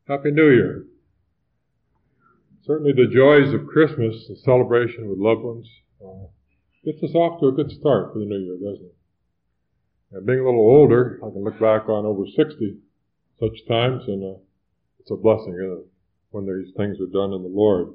Happy New Year. Certainly the joys of Christmas, the celebration with loved ones, gets us off to a good start for the new year, doesn't it? And being a little older, I can look back on over 60 such times, and it's a blessing, isn't it, when these things are done in the Lord.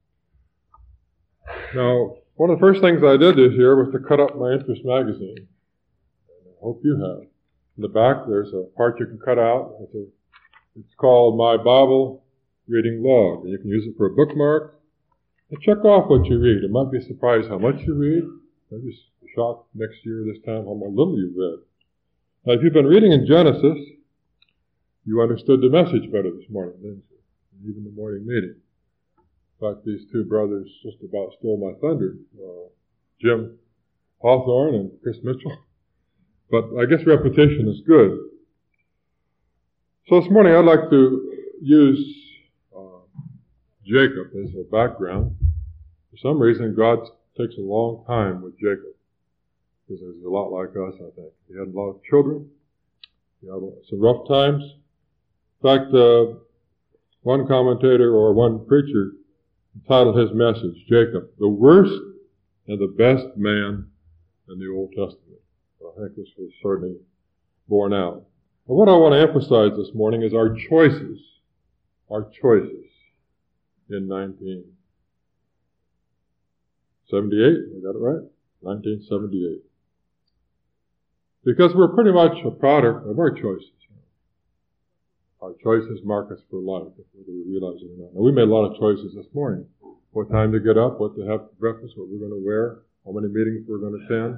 Now, one of the first things I did this year was to cut up my Interest magazine. And I hope you have. In the back, there's a part you can cut out. It's called My Bible Reading Log. And you can use it for a bookmark and check off what you read. It might be surprised how much you read. Maybe shocked next year, this time, how little you've read. Now, if you've been reading in Genesis, you understood the message better this morning, didn't you? Even the morning meeting. In fact, these two brothers just about stole my thunder, Jim Hawthorne and Chris Mitchell. But I guess repetition is good. So this morning I'd like to use Jacob as a background. For some reason, God takes a long time with Jacob, because he's a lot like us, I think. He had a lot of children. He had some rough times. In fact, one commentator or one preacher entitled his message, Jacob, the worst and the best man in the Old Testament. I think this was certainly borne out. And what I want to emphasize this morning is our choices in 1978. I got it right? 1978. Because we're pretty much a product of our choices. Our choices mark us for life, whether we realize it or not. Now, we made a lot of choices this morning. What time to get up, what to have for breakfast, what we're going to wear, how many meetings we're going to attend.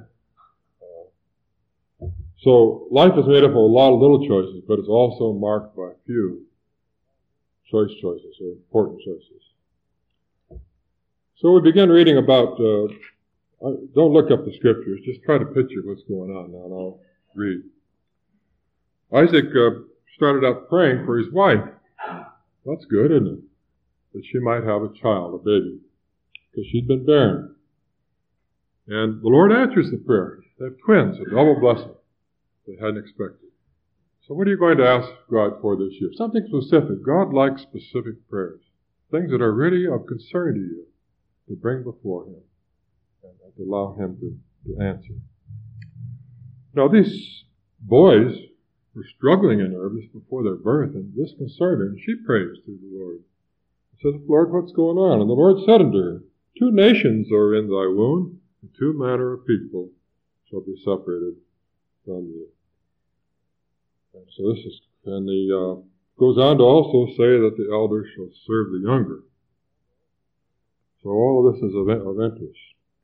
So life is made up of a lot of little choices, but it's also marked by a few choices, or important choices. So we begin reading about, don't look up the scriptures, just try to picture what's going on now, and I'll read. Isaac started out praying for his wife. That's good, isn't it? That she might have a child, a baby, because she'd been barren. And the Lord answers the prayer. They have twins, a double blessing they hadn't expected. So what are you going to ask God for this year? Something specific. God likes specific prayers. Things that are really of concern to you, to bring before Him and to allow Him to answer. Now these boys were struggling in nervous before their birth, and this concerned her, and she prays to the Lord. She says, Lord, what's going on? And the Lord said unto her, 2 nations are in thy womb, and 2 manner of people shall be separated from thee. And so this is, and he goes on to also say that the elder shall serve the younger. So all of this is of interest.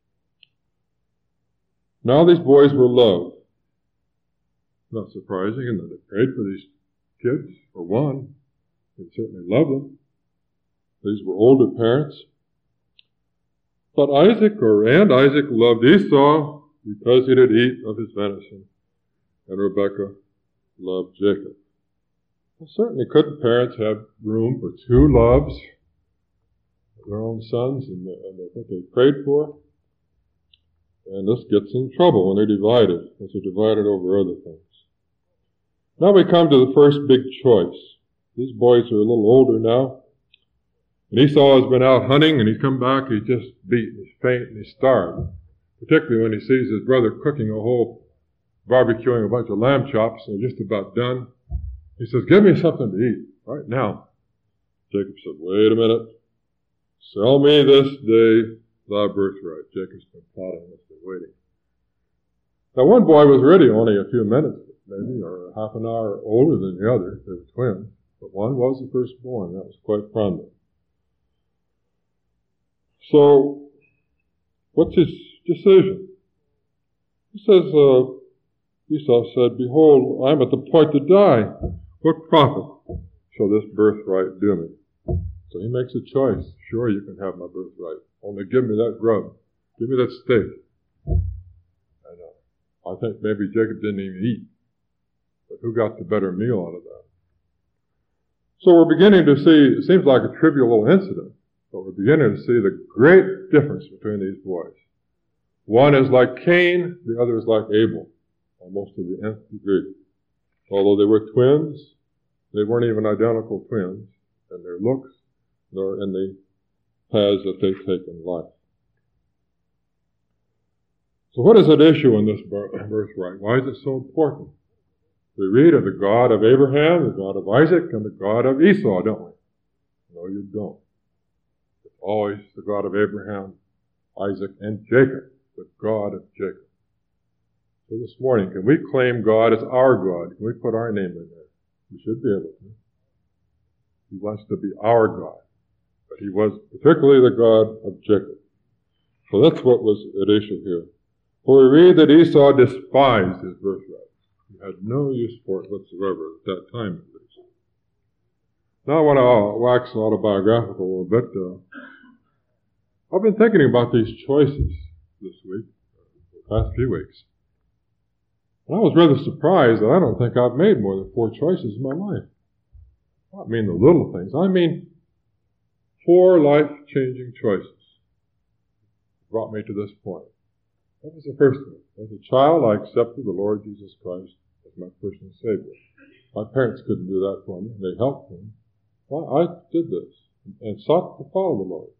Now these boys were loved. Not surprising, and they prayed for these kids, for one. They certainly loved them. These were older parents. But Isaac loved Esau because he did eat of his venison, and Rebekah loved Jacob. Well, certainly couldn't parents have room for 2 loves of their own sons and what they prayed for? And this gets in trouble when they're divided, because they're divided over other things. Now we come to the first big choice. These boys are a little older now. And Esau has been out hunting, and he's come back, he's just beat, he's faint, and he's starved. Particularly when he sees his brother cooking barbecuing a bunch of lamb chops, and they're just about done. He says, give me something to eat right now. Jacob said, wait a minute. Sell me this day thy birthright. Jacob's been plotting this and waiting. Now one boy was really only a few minutes, maybe, or half an hour older than the other. They were twins. But one was the firstborn. That was quite prominent. So, what's his decision? He says, Esau said, behold, I am at the point to die. What profit shall this birthright do me? So he makes a choice. Sure, you can have my birthright. Only give me that grub. Give me that steak. And I think maybe Jacob didn't even eat. But who got the better meal out of that? So we're beginning to see, it seems like a trivial little incident, but we're beginning to see the great difference between these boys. One is like Cain, the other is like Abel, almost to the nth degree. Although they were twins, They weren't even identical twins in their looks, nor in the paths that they take in life. So what is at issue in this birthright? Why is it so important? We read of the God of Abraham, the God of Isaac, and the God of Esau, don't we? No, you don't. It's always the God of Abraham, Isaac, and Jacob, the God of Jacob. So this morning, can we claim God as our God? Can we put our name in there? We should be able to. He wants to be our God. But he was particularly the God of Jacob. So that's what was at issue here. For we read that Esau despised his birthright. He had no use for it whatsoever at that time, at least. Now I want to wax autobiographical a little bit. I've been thinking about these choices this week, the past few weeks. And I was rather surprised that I don't think I've made more than 4 choices in my life. I don't mean the little things. I mean 4 life-changing choices brought me to this point. That was the first one. As a child, I accepted the Lord Jesus Christ as my personal Savior. My parents couldn't do that for me. They helped me. Well, I did this and sought to follow the Lord.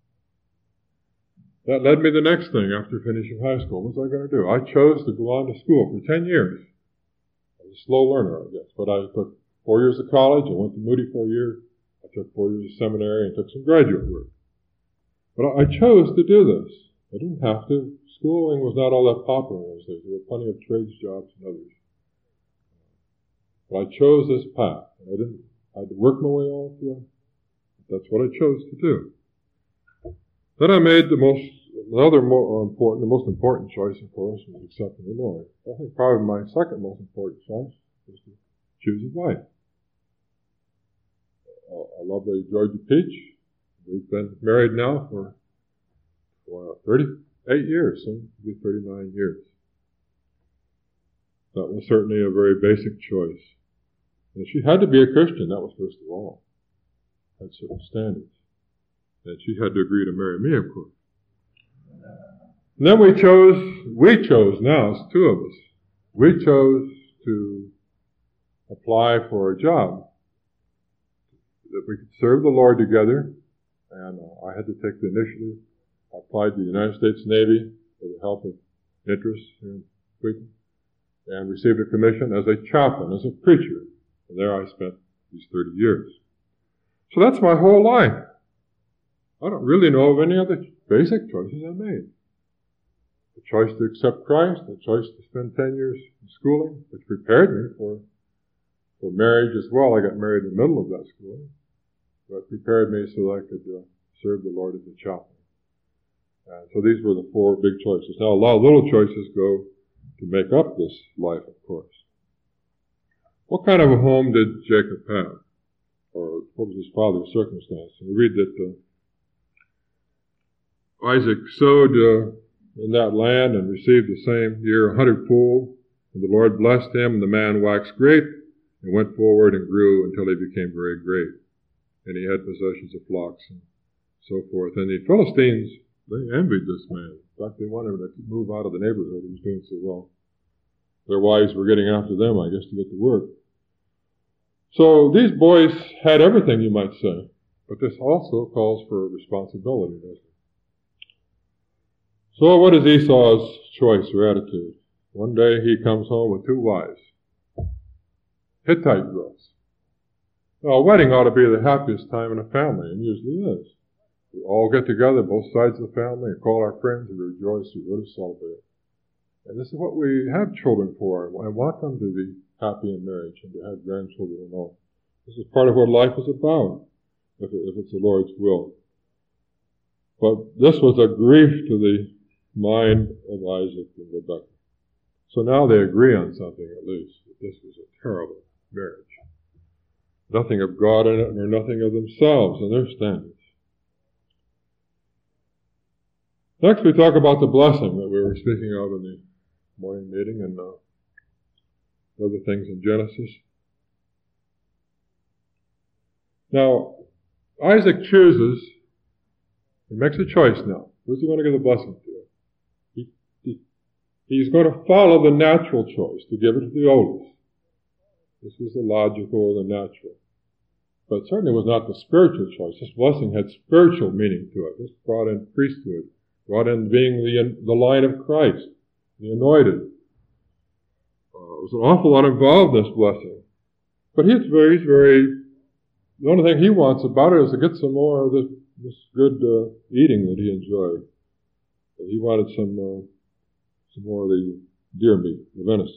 That led me to the next thing after finishing high school. What was I going to do? I chose to go on to school for 10 years. I was a slow learner, I guess. But I took 4 years of college. I went to Moody for a year. I took 4 years of seminary and took some graduate work. But I chose to do this. I didn't have to. Schooling was not all that popular in those days. There were plenty of trades jobs and others. But I chose this path. I had to work my way all through. That's what I chose to do. Then I made the most important choice, of course, was accepting the Lord. I think probably my second most important choice was to choose a wife. A lovely Georgia Peach. We've been married now for 38 years, soon to be 39 years. That was certainly a very basic choice. And she had to be a Christian, that was first of all. Had certain standards. And she had to agree to marry me, of course. And then we chose now, it's 2 of us, we chose to apply for a job that we could serve the Lord together. And I had to take the initiative. I applied to the United States Navy with the help of interests here in Sweden and received a commission as a chaplain, as a preacher. And there I spent these 30 years. So that's my whole life. I don't really know of any other basic choices I made. The choice to accept Christ, the choice to spend 10 years in schooling, which prepared me for marriage as well. I got married in the middle of that schooling, but prepared me so that I could serve the Lord as a chaplain. So these were the 4 big choices. Now a lot of little choices go to make up this life, of course. What kind of a home did Jacob have? Or what was his father's circumstance? And we read that Isaac sowed in that land and received the same year 100-fold. And the Lord blessed him, and the man waxed great and went forward and grew until he became very great. And he had possessions of flocks and so forth. And the Philistines, they envied this man. In fact, they wanted him to move out of the neighborhood. He was doing so well. Their wives were getting after them, I guess, to get to work. So these boys had everything, you might say. But this also calls for responsibility, doesn't it? So what is Esau's choice or attitude? One day he comes home with 2 wives. Hittite girls. Now, a wedding ought to be the happiest time in a family, and usually is. We all get together, both sides of the family, and call our friends and rejoice and really celebrate. And this is what we have children for. I want them to be happy in marriage and to have grandchildren and all. This is part of what life is about, if it's the Lord's will. But this was a grief to the mind of Isaac and Rebekah. So now they agree on something at least. That this was a terrible marriage. Nothing of God in it, nor nothing of themselves and their standards. Next we talk about the blessing that we were speaking of in the morning meeting and other things in Genesis. Now, Isaac chooses, he makes a choice now. Who's he going to give the blessing to? He's going to follow the natural choice, to give it to the oldest. This was the logical or the natural. But certainly was not the spiritual choice. This blessing had spiritual meaning to it. This brought in priesthood, brought in being the line of Christ, the anointed. There was an awful lot involved in this blessing. But he's very, the only thing he wants about it is to get some more of this good eating that he enjoyed. But he wanted some more of the deer meat, the venison.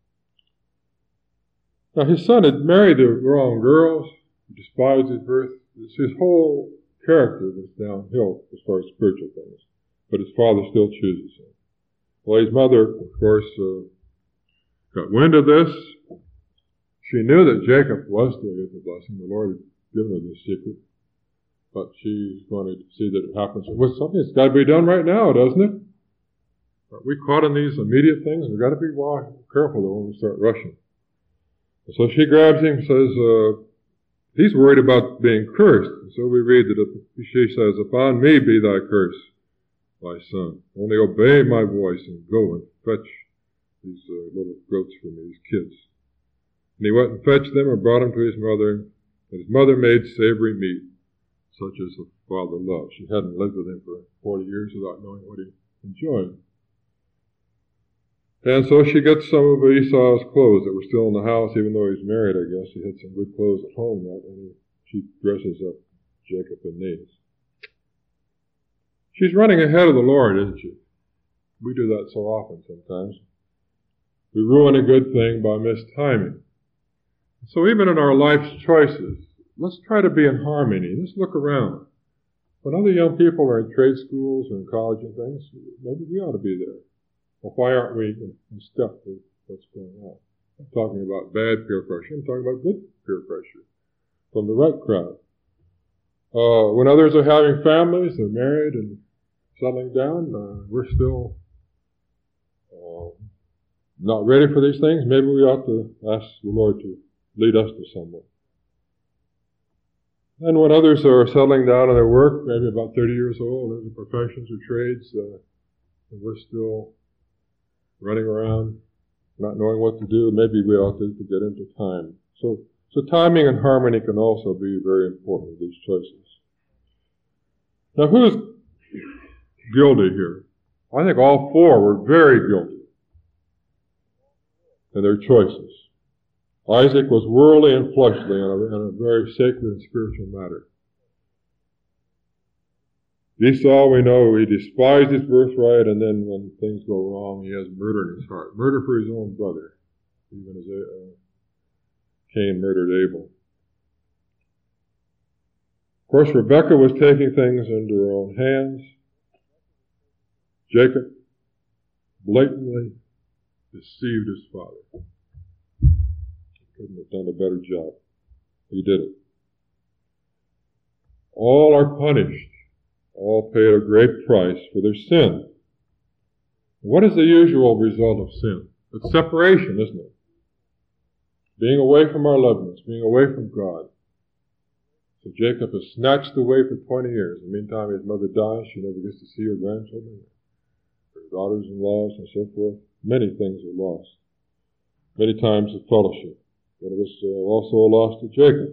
Now his son had married the wrong girls. He despised his birth. His whole character was downhill as far as spiritual things. But his father still chooses him. Well, his mother, of course, got wind of this. She knew that Jacob was to get the blessing. The Lord had given her this secret. But she wanted to see that it happens. With something that's got to be done right now, doesn't it? Are we caught in these immediate things? We've got to be careful though when we start rushing. And so she grabs him and says, he's worried about being cursed. And so we read that she says, "Upon me be thy curse, my son. Only obey my voice and go and fetch these little goats for me, these kids." And he went and fetched them and brought them to his mother. And his mother made savory meat, such as the father loved. She hadn't lived with him for 40 years without knowing what he enjoyed. And so she gets some of Esau's clothes that were still in the house, even though he's married, I guess. He had some good clothes at home now, and she dresses up Jacob in these. She's running ahead of the Lord, isn't she? We do that so often sometimes. We ruin a good thing by mistiming. So even in our life's choices, let's try to be in harmony. Let's look around. When other young people are in trade schools or in college and things, maybe we ought to be there. Well, why aren't we in step with what's going on? I'm talking about bad peer pressure. I'm talking about good peer pressure from the right crowd. When others are having families, they're married and settling down, we're still not ready for these things. Maybe we ought to ask the Lord to lead us to someone. And when others are settling down in their work, maybe about 30 years old, in the professions or trades, and we're still running around, not knowing what to do, maybe we ought to get into time. So timing and harmony can also be very important in these choices. Now, who's guilty here? I think all four were very guilty in their choices. Isaac was worldly and fleshly in a very sacred and spiritual matter. Esau, we know, he despised his birthright, and then when things go wrong, he has murder in his heart. Murder for his own brother, even as Cain murdered Abel. Of course, Rebekah was taking things into her own hands. Jacob blatantly deceived his father. He couldn't have done a better job. He did it. All are punished. All paid a great price for their sin. What is the usual result of sin? It's separation, isn't it? Being away from our loved ones, being away from God. So Jacob is snatched away for 20 years. In the meantime, his mother dies. She never gets to see her grandchildren, her daughters-in-laws, and so forth. Many things are lost. Many times the fellowship. But it was also a loss to Jacob.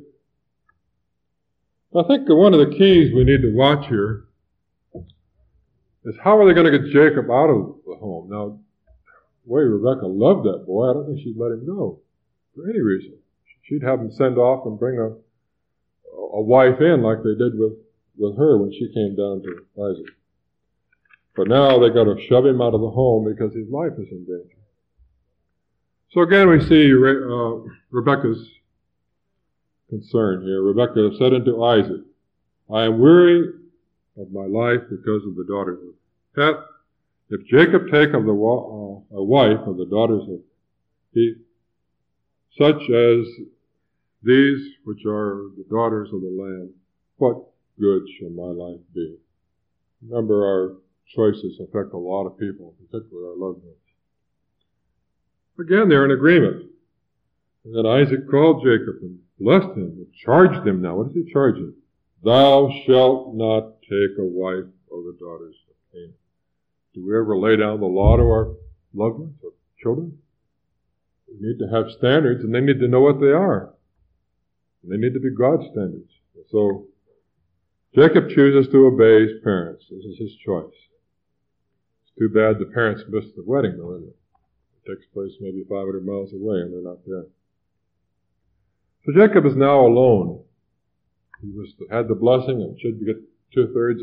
I think one of the keys we need to watch here is how are they going to get Jacob out of the home? Now, the way Rebekah loved that boy, I don't think she'd let him go for any reason. She'd have him send off and bring a wife in like they did with her when she came down to Isaac. But now they got to shove him out of the home because his life is in danger. So again, we see Rebekah's concern here. Rebekah said unto Isaac, I am weary of my life because of the daughters of Heth. If Jacob take of a wife of the daughters of Heth, such as these which are the daughters of the land, what good shall my life be? Remember, our choices affect a lot of people, particularly our loved ones. Again, they're in agreement. And then Isaac called Jacob and blessed him and charged him. Now, what does he charge him? Thou shalt not take a wife of the daughters of Canaan. Do we ever lay down the law to our loved ones or children? We need to have standards, and they need to know what they are. And they need to be God's standards. So Jacob chooses to obey his parents. This is his choice. It's too bad the parents missed the wedding, though, isn't it? It takes place maybe 500 miles away, and they're not there. So Jacob is now alone. He had the blessing and should get 2/3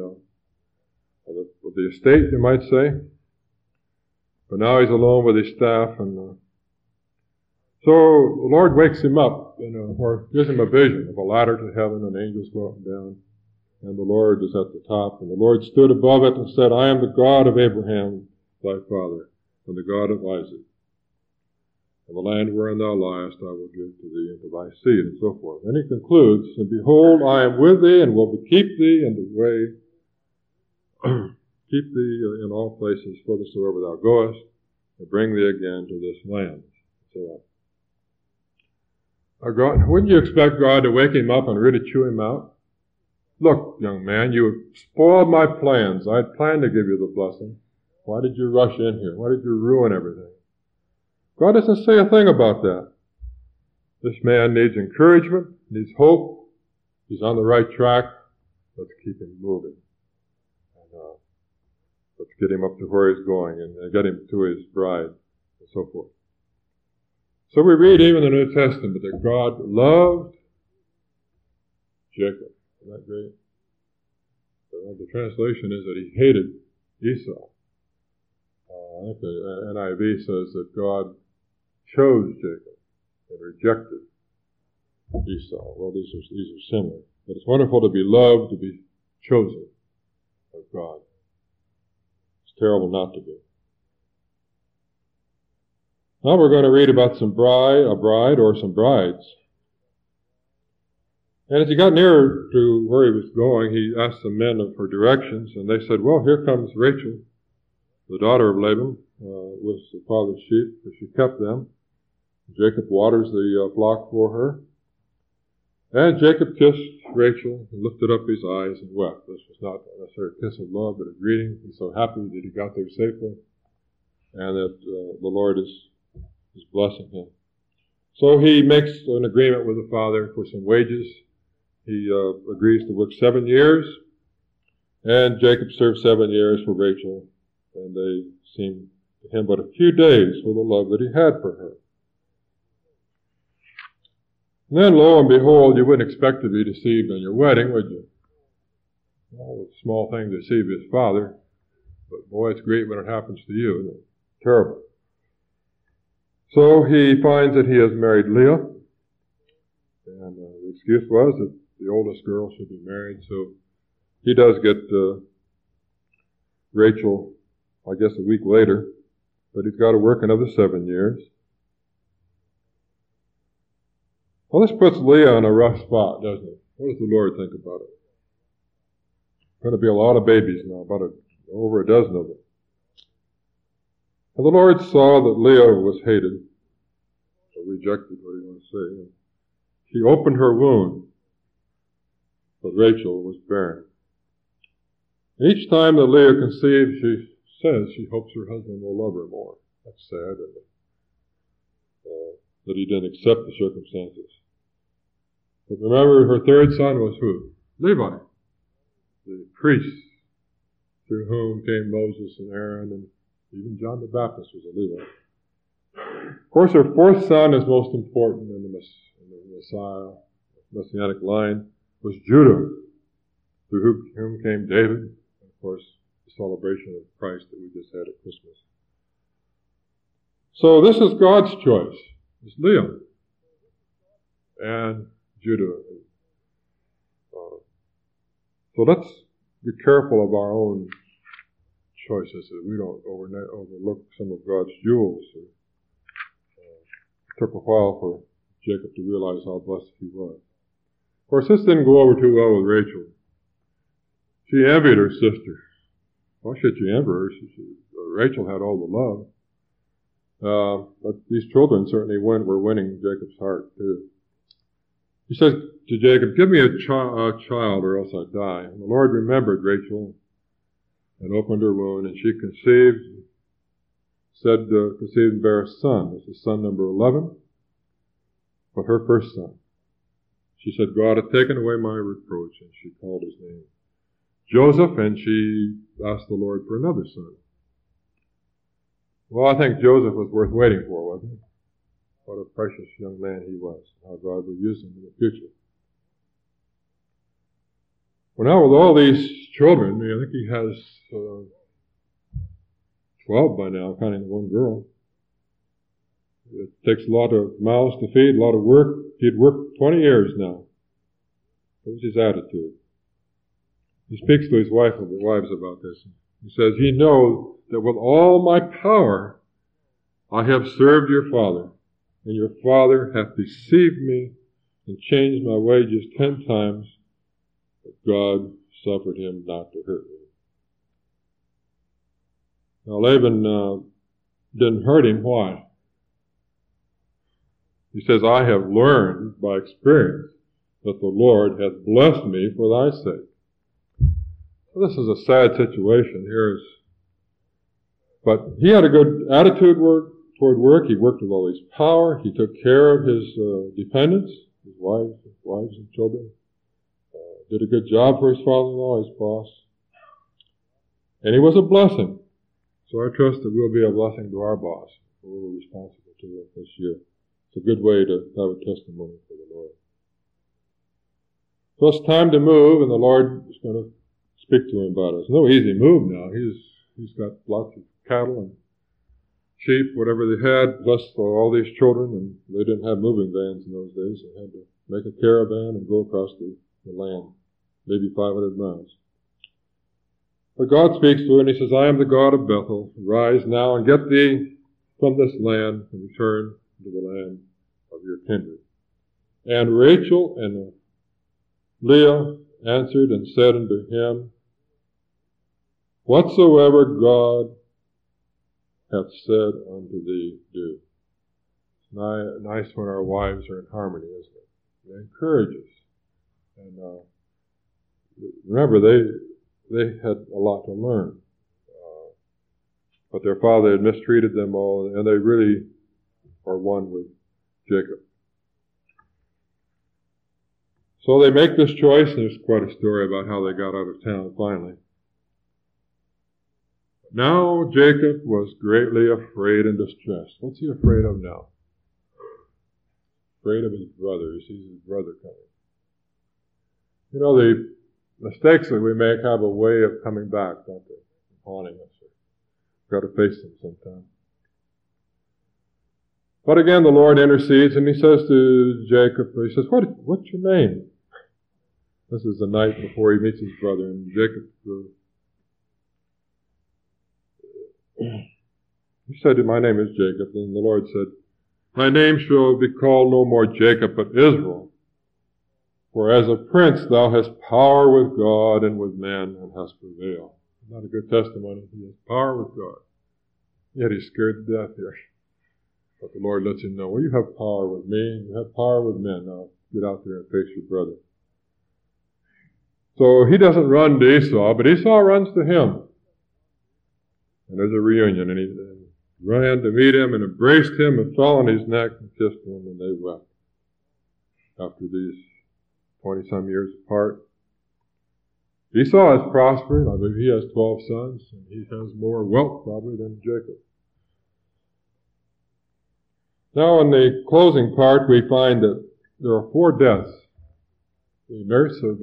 of the estate, you might say. But now he's alone with his staff, and so the Lord wakes him up, or gives him a vision of a ladder to heaven, and angels go up and down, and the Lord is at the top, and the Lord stood above it and said, I am the God of Abraham, thy father, and the God of Isaac. And the land wherein thou liest I will give to thee and to thy seed, and so forth. Then he concludes, and behold, I am with thee, and will keep thee in the way, keep thee in all places whithersoever thou goest, and bring thee again to this land. So God, wouldn't you expect God to wake him up and really chew him out? Look, young man, you have spoiled my plans. I had planned to give you the blessing. Why did you rush in here? Why did you ruin everything? God doesn't say a thing about that. This man needs encouragement, needs hope. He's on the right track. Let's keep him moving. And let's get him up to where he's going and get him to his bride and so forth. So we read even in the New Testament that God loved Jacob. Isn't that great? The translation is that he hated Esau. I think the NIV says that God chose Jacob and rejected Esau. Well, these are similar. But it's wonderful to be loved, to be chosen of God. It's terrible not to be. Now we're going to read about a bride or some brides. And as he got nearer to where he was going, he asked the men for directions, and they said, well, here comes Rachel, the daughter of Laban, with the father's sheep, for she kept them. Jacob waters the flock for her. And Jacob kissed Rachel and lifted up his eyes and wept. This was not necessarily a kiss of love, but a greeting. He's so happy that he got there safely, and that the Lord is blessing him. So he makes an agreement with the father for some wages. He agrees to work 7 years, and Jacob served 7 years for Rachel, and they seemed to him but a few days for the love that he had for her. And then, lo and behold, you wouldn't expect to be deceived on your wedding, would you? Well, it's a small thing to deceive his father, but boy, it's great when it happens to you, isn't it? Terrible. So he finds that he has married Leah, and the excuse was that the oldest girl should be married, so he does get Rachel, I guess, a week later, but he's got to work another 7 years. Well, this puts Leah in a rough spot, doesn't it? What does the Lord think about it? Going to be a lot of babies now, over a dozen of them. And the Lord saw that Leah was hated, or rejected, what do you want to say. And she opened her womb, but Rachel was barren. Each time that Leah conceives, she says she hopes her husband will love her more. That's sad, isn't it? That he didn't accept the circumstances. But remember, her third son was who? Levi, the priest, through whom came Moses and Aaron, and even John the Baptist was a Levite. Of course, her fourth son is most important in the Messiah, Messianic line, was Judah, through whom came David, and of course, the celebration of Christ that we just had at Christmas. So this is God's choice. It's Leah and Judah. So let's be careful of our own choices, that we don't overlook some of God's jewels. It took a while for Jacob to realize how blessed he was. Of course, this didn't go over too well with Rachel. She envied her sister. Why should she envy her? Rachel had all the love. But these children certainly were winning Jacob's heart too. He says to Jacob, give me a child or else I die. And the Lord remembered Rachel and opened her womb, and she conceived said conceived and bare a son. This is son number 11, but her first son. She said, God had taken away my reproach, and she called his name Joseph, and she asked the Lord for another son. Well, I think Joseph was worth waiting for, wasn't he? What a precious young man he was, how God will use him in the future. Well, now with all these children, I think he has 12 by now, counting the one girl. It takes a lot of mouths to feed, a lot of work. He'd worked 20 years now. What was his attitude? He speaks to his wives about this. He says, Ye know that with all my power I have served your father, and your father hath deceived me and changed my wages 10 times, but God suffered him not to hurt me. Now Laban didn't hurt him. Why? He says, I have learned by experience that the Lord hath blessed me for thy sake. Well, this is a sad situation here. But he had a good attitude toward work. He worked with all his power. He took care of his dependents, his wives and children. Did a good job for his father-in-law, his boss. And he was a blessing. So I trust that we'll be a blessing to our boss. We're responsible to it this year. It's a good way to have a testimony for the Lord. So it's time to move, and the Lord is going to speak to him about it. It's no easy move now. He's got lots of cattle and sheep, whatever they had, plus all these children, and they didn't have moving vans in those days. They had to make a caravan and go across the land, maybe 500 miles. But God speaks to him, and he says, I am the God of Bethel. Rise now and get thee from this land and return to the land of your kindred. And Rachel and Leah answered and said unto him, Whatsoever God hath said unto thee, do. It's nice when our wives are in harmony, isn't it? They encourage us. And remember, they had a lot to learn. But their father had mistreated them all, and they really are one with Jacob. So they make this choice, and there's quite a story about how they got out of town finally. Now Jacob was greatly afraid and distressed. What's he afraid of now? Afraid of his brother. He sees his brother coming. You know, the mistakes that we make have a way of coming back, don't they? Haunting us. We've got to face them sometime. But again, the Lord intercedes, and he says to Jacob, he says, what's your name? This is the night before he meets his brother, and Jacob, he said, my name is Jacob. And the Lord said, my name shall be called no more Jacob, but Israel. For as a prince thou hast power with God and with men, and hast prevailed. Not a good testimony. He has power with God. Yet he's scared to death here. But the Lord lets him know, well, you have power with me, and you have power with men. Now get out there and face your brother. So he doesn't run to Esau, but Esau runs to him. And there's a reunion, and he ran to meet him and embraced him and fell on his neck and kissed him, and they wept. After these 20-some years apart. Esau has prospered. I believe he has 12 sons, and he has more wealth probably than Jacob. Now in the closing part, we find that there are 4 deaths. The nurse of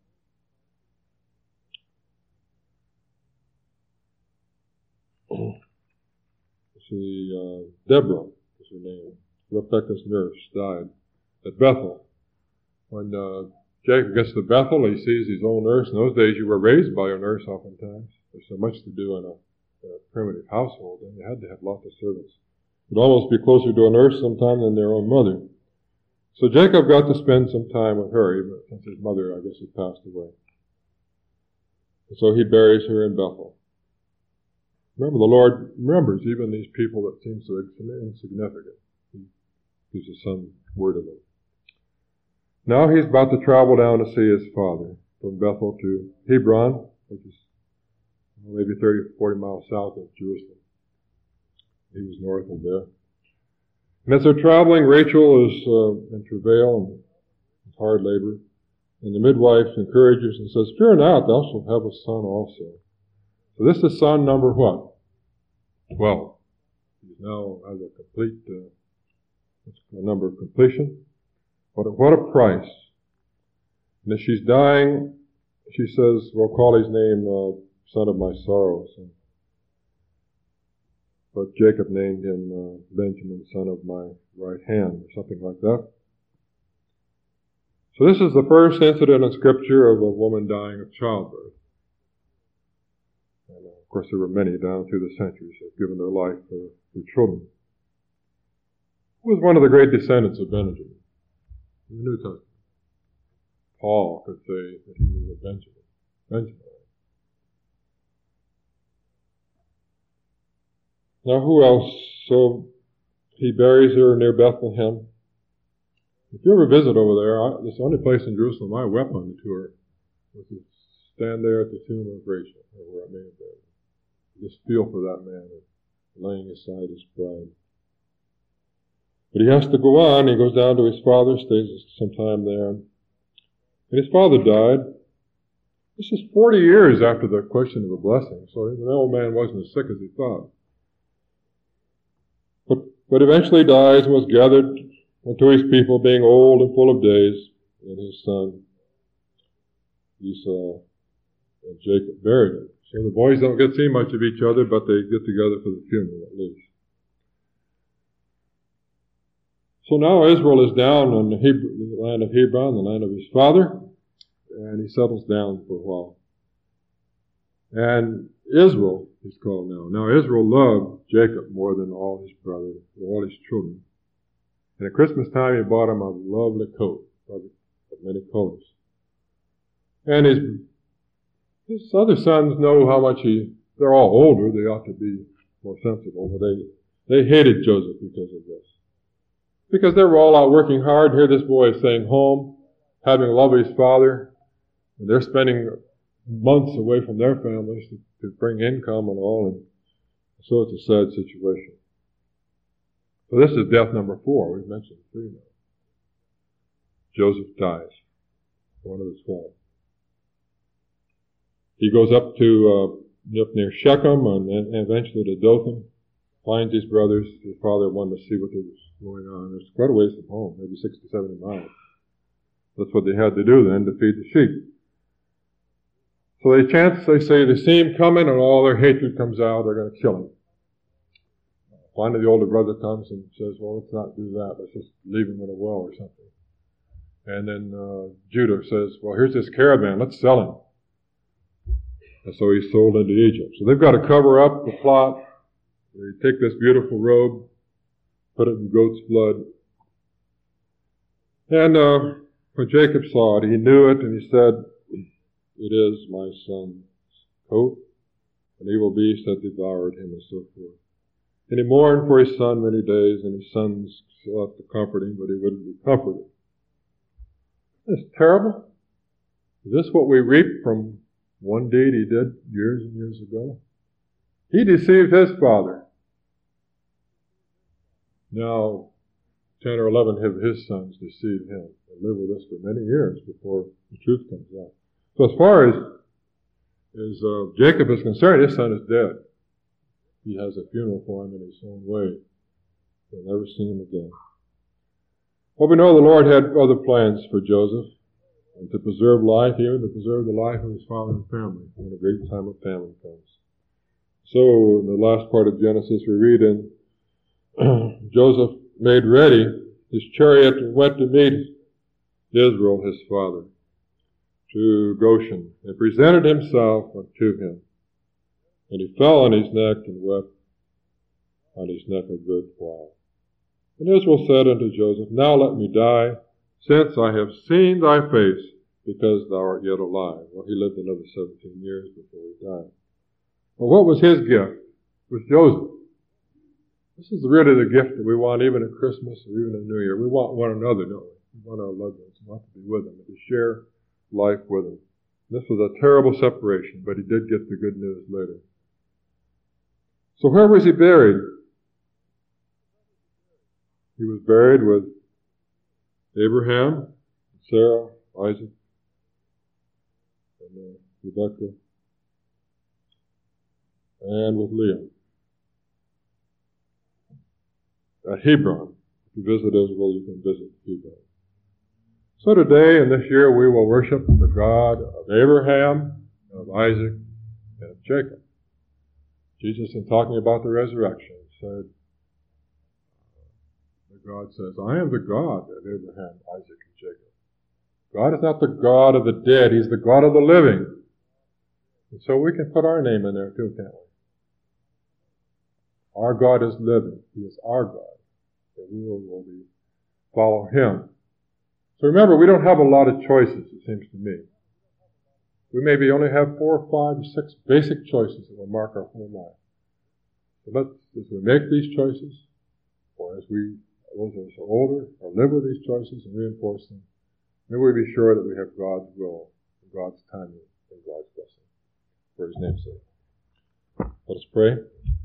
Deborah is her name. Rebekah's nurse died at Bethel. When Jacob gets to Bethel, he sees his own nurse. In those days, you were raised by a nurse oftentimes. There's so much to do in a primitive household, and you had to have lots of servants. You'd almost be closer to a nurse sometime than their own mother. So Jacob got to spend some time with her, even since his mother, I guess, had passed away. And so he buries her in Bethel. Remember, the Lord remembers even these people that seem so insignificant. He gives us some word of them. Now he's about to travel down to see his father from Bethel to Hebron, which is maybe 30 or 40 miles south of Jerusalem. He was north of there. And as they're traveling, Rachel is in travail and hard labor. And the midwife encourages and says, "Fear not, thou shalt have a son also." So this is son number what? 12. He now has a complete number of completion. What a price. And as she's dying, she says, we'll call his name son of my sorrows. But Jacob named him Benjamin, son of my right hand, or something like that. So this is the first incident in Scripture of a woman dying of childbirth. And of course there were many down through the centuries who have given their life for children. Who was one of the great descendants of Benjamin in the New Testament? Paul could say that he was a Benjamin. Now who else? So he buries her near Bethlehem. If you ever visit over there, it's the only place in Jerusalem I wept on the tour, was to stand there at the tomb of Rachel, or where I may have been. Just feel for that man laying aside his bride. But he has to go on. He goes down to his father, stays some time there. And his father died. This is 40 years after the question of the blessing, so the old man wasn't as sick as he thought. But eventually dies and was gathered unto his people, being old and full of days, and his son Esau and Jacob buried him. So the boys don't get to see much of each other, but they get together for the funeral at least. So now Israel is down in the land of Hebron, the land of his father, and he settles down for a while. And Israel, he's called now. Now Israel loved Jacob more than all his brothers, all his children. And at Christmas time he bought him a lovely coat of many colors. And his other sons know how much they're all older, they ought to be more sensible, but they hated Joseph because of this. Because they were all out working hard. Here this boy is staying home, having loved his father, and they're spending months away from their families to bring income and all, and so it's a sad situation. So this is death number 4. We've mentioned 3 now. Joseph dies, one of the 12. He goes up near Shechem and eventually to Dothan, finds his brothers. His father wanted to see what was going on. There's quite a ways from home, maybe 60, 70 miles. That's what they had to do then to feed the sheep. So they say they see him coming and all their hatred comes out, they're going to kill him. Finally the older brother comes and says, well, let's not do that, let's just leave him in a well or something. And then Judah says, well, here's this caravan, let's sell him. And so he's sold into Egypt. So they've got to cover up the plot. They take this beautiful robe, put it in goat's blood. And when Jacob saw it, he knew it, and he said, it is my son's coat. An evil beast had devoured him, and so forth. And he mourned for his son many days, and his sons sought to comfort him, but he wouldn't be comforted. Isn't this terrible? Is this what we reap from one deed he did years and years ago? He deceived his father. Now, 10 or 11 of his sons deceived him and lived with us for many years before the truth comes out. So as far as Jacob is concerned, his son is dead. He has a funeral for him in his own way. We'll never see him again. Well, we know the Lord had other plans for Joseph, and to preserve life, even to preserve the life of his father and family when a great time of famine comes. So in the last part of Genesis we read, in Joseph made ready his chariot and went to meet Israel, his father, to Goshen, and presented himself unto him. And he fell on his neck and wept on his neck a good while. And Israel said unto Joseph, now let me die, since I have seen thy face, because thou art yet alive. Well, he lived another 17 years before he died. Well, what was his gift? It was Joseph. This is really the gift that we want even at Christmas or even at New Year. We want one another, don't we? We want our loved ones. We want to be with them and to share life with them. This was a terrible separation, but he did get the good news later. So where was he buried? He was buried with Abraham, Sarah, Isaac, and Rebekah, and with Leah at Hebron. If you visit Israel, you can visit Hebron. So today and this year we will worship the God of Abraham, of Isaac, and of Jacob. Jesus, in talking about the resurrection, said, God says, I am the God of Abraham, Isaac, and Jacob. God is not the God of the dead. He's the God of the living. And so we can put our name in there too, can't we? Our God is living. He is our God. And we will follow Him. So remember, we don't have a lot of choices, it seems to me. We maybe only have 4, 5, 6 basic choices that will mark our whole life. So as we make these choices, or as those of us who are older, or live with these choices and reinforce them, may we be sure that we have God's will, and God's timing, and God's blessing, for His name's sake. Let us pray.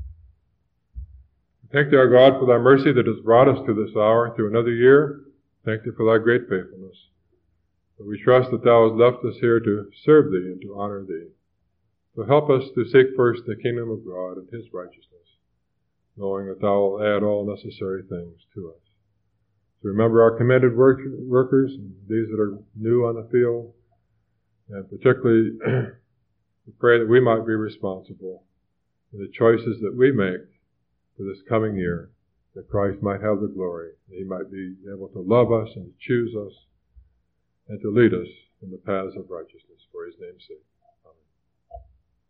Thank Thee, our God, for Thy mercy that has brought us to this hour, through another year. Thank Thee for Thy great faithfulness. But we trust that Thou hast left us here to serve Thee and to honor Thee. So help us to seek first the kingdom of God and His righteousness, knowing that Thou wilt add all necessary things to us. So remember our commended workers, and these that are new on the field, and particularly we pray that we might be responsible for the choices that we make for this coming year, that Christ might have the glory, that He might be able to love us and to choose us and to lead us in the paths of righteousness for His name's sake.